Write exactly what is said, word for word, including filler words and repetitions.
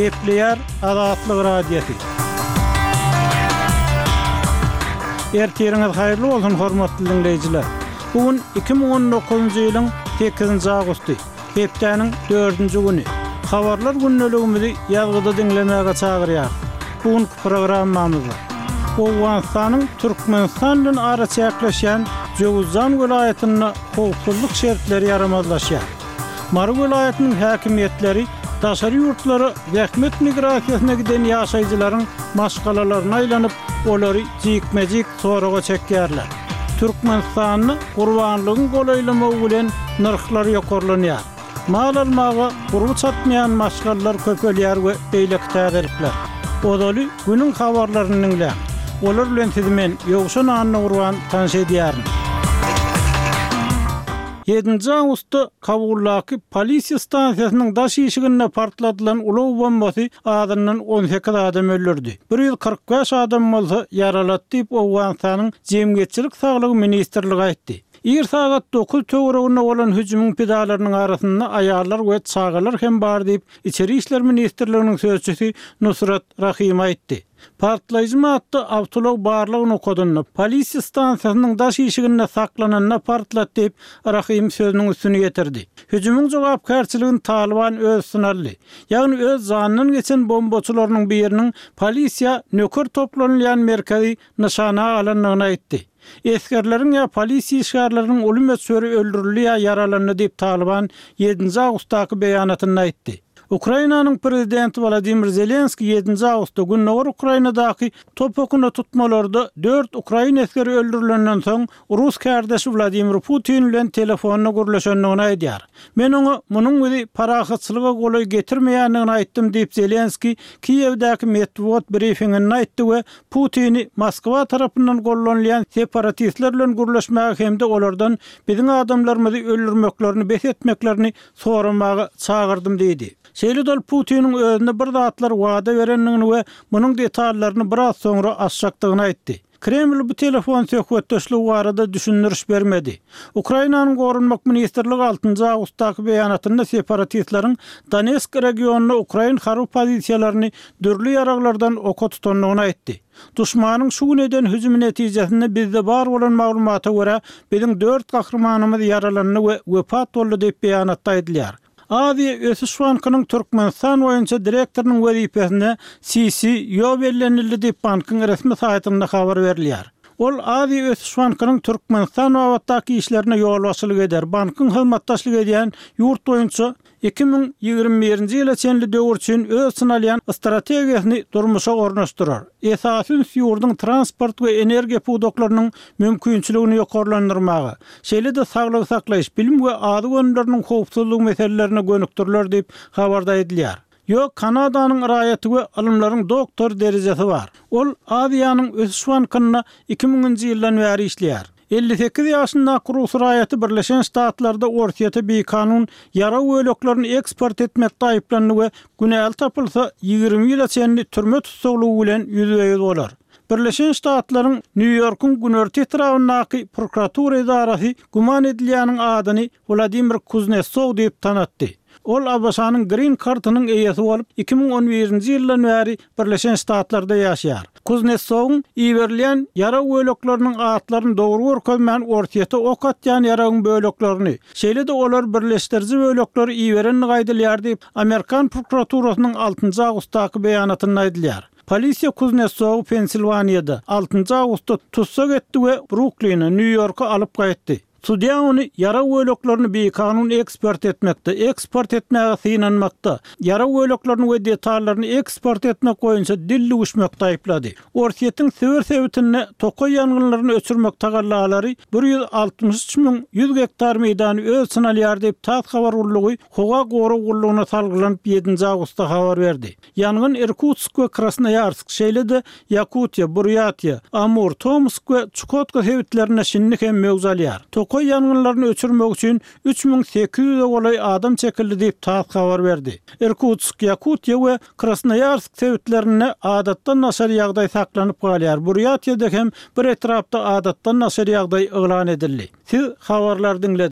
Kepler Azatlyk Radiosu. Erteriňiz haýyrly bolsun hormatly dinleýijiler. Bugün iki bin on dokuzunçy ýylyň sekizinji agusty, hepdeniň dördünji güni. Habarlar günneligimizi ýazgyda dinlemäge çagyrýar. Bugünkü programmamyzda Owganstanyň Türkmenistan bilen arasy ýaklaşan Jowzan welaýatyna howpsuzlyk şertleri ýaramazlaşýar. Mary welaýatynyň häkimiýetleri daşary ýurtlara zähmet migrasiýasyna giden ýaşaýjylaryň maşgalalaryna aýlanyp, olary jikmejik soraga çekýärler. Türkmenistanyň gurbanlygyň golaýlama bilen narxlar ýokarlanýar. Mal almaga gurby çatmaýan maşgallar köpelýär we beýlek täderipler. Odaly günüň habarlaryny dinleýär. Olar bilen sizmen ýogşan anyny gurban tanış edýärin. yedinji awgustda Kabullaky polisiýa stansiýasynyň daş işigine partladylan uly bombasy adamdan on sekiz adam öldürdi. bir ýüz kırk beş adam bolsa ýaralatdy diýip Owganstanyň Jemgyýetçilik saglygy ministrligi aýtdy. Ir saat dokuz töwereginde bolan hüjümüň pedalarynyň arasynda aýallar we çagalar hem bar diýip İçeri işler ministrliginiň sözçüsi Nusrat Rahim aýtdy. Partlaýjy madda awtolog barlygyny okodyny polisiýa stansiýasynyň daş işigine saklananyna partlat diýip Rahim sözüniň üstüne getirdi. Hüjümüň jogapkärçiligini Taliban öz sınarly. Ýagny öz zanynyň geçen bombaçylarynyň biriniň polisiýa nöker toplanýan merkezi nişana alanlygyny aýtdy. Eskerlerin ya polisiýa işgärleriniň ölüm ötsöri öldürilýär ya yaralandy diýip Taliban yedinji awgustdaky beýanatyny aýtdy. Ukrainanyň prezidenti Volodymyr Zelenski yedinji awgustda günnäger Ukrainadaky topokuna tutmalarda dört Ukrain eskeri öldürilenden soň Rus kärdeşi Vladimir Putin bilen telefonna gürleşendigini aýdýar. Men oňa munyň bizi parahatçylyga golay getirmeýändigini aýtdym diýip Zelenski Kiýewdäki medeniýet briefinginde aýtdy we Putini Moskwa tarapyndan gollanýan separatistler bilen gürleşmäge hemde olardan biziň adamlarymyzy öldürmeklerini, besetmeklerini soramagy çagırdym diýdi. Şeýle dol Putiniň özüne bir zatlar wada berenligini we munyň detallaryny biraz soňra açjakdygyny aýtdy. Kreml bu telefon söhbetdeşligi barada düşündiriş bermedi. Ukrainanyň gorunmak ministrligi altynji awgustdaky beýanatynda separatistlaryň Donetsk regionuny Ukrain harby pozisiýalaryny dürli ýaraglardan oka tutanlygyny aýtdy. Duşmanyň şu neden hüjüm netijesinde bizde bar bolan maglumata görä biziň dört gahrmanymyz yaralandy we wepat boldy diýip beýanatda aýdylýar. Aziýa Ösüş Bankynyň Türkmenistan boýunça direktorynyň wezipesine C C ýobellenildi diýip bankyň resmi saýtynda habar berilýär. Ol Aziýa Ösüş Bankynyň Türkmenistan wagtdaky işlerine ýol başçylyk eder. Bankyň hyzmatdaşlyk edýän ýurt boýunça iki bin ýygrimi birinji ýyla çenli döwür üçin öz synalýan strategiýasyny durmuşa ornaşdyrar. Esasy ýurduň transport we energiýa pudoklarynyň mümkinçiligini ýokarlandyrmagy, şeýle de saglyk saklaýyş, bilim we ady gönümleriniň howpsuzlygy meselelerine gönükdirler diýip habarda edilýär. Ýok, Kanadanyň raýaty we alymlaryň doktor derejesi bar. Ol Aziýanyň Ösüş Bankyna iki miňinji ýyldan bäri işleýär. elli sekiz ýaşynda Rus raýaty Birleşen Ştatlarda ortaýata bir kanun yara öýleklaryny eksport etmekde aýplandy we günäl tapylsa ýygrimi ýyla çenli türme tutuklugy bilen ýüzbeýiz bolar. Birleşen Ştatlaryň New Yorkyň günerti etrafyndaky prokuratura idarasy guman edilýäniň adyny Vladimir Kuznetsov diýip tanatdy. Ol Abbasanyň Green Card'ynyň eýesi bolup iki bin on birinji ýyldan bäri Birleşen Ştatlarda ýaşaýar. Kuznetsowyň iýerilýän yara öýleklarynyň atlaryny dogry görkezmän ortaýata ok atýan yaragyň böleklerini, şeýle de olar birleşdiriji bölekleri iýerenini gaýdylýar diýip Amerikan prokuraturasynyň altynji awgustdaky beýanatyny aýdylýar. Polisiýa Kuznetsowy Pensilvaniýada altynji awgustda tutsak etdi we Brooklyn'a, New York'a alyp gaýtdy. Sudiýa ony yara öýleklaryny bir kanun eksport etmekde, eksport etmäge synanmakda, yara öýleklaryny we detallaryny eksport etmek boýunça dilli uşmakda aýplady. Ortaýatyň sewer sebitine tokoy ýangynlaryny öçürmek tagallalary bir ýüz altymyş üç miň ýüz hektar meýdany öz synalýar diýip tat habar urlugy howa goru gullugyna salgylanyp yedinji awgustda habar berdi. Ýangyn Irkutsk we Krasnoyarsk, şeýle de Yakutiýa, Buryatiýa, Amur, Tomsk we Chukotka sebitlerine şinlik hem mewzalýar. Koy yangınlarını öçürmek için üç bin sekiz yüz olay adam çekildi diýip taýt habar berdi. Irkutsk, Yakutiýa we Krasnoyarsk sebitlerine adatdan naşar ýagdaý saklanyp galýar. Buryatiýada hem bir etrapda adatdan naşar ýagdaý elan edildi. Siz habarlar dinlediniz.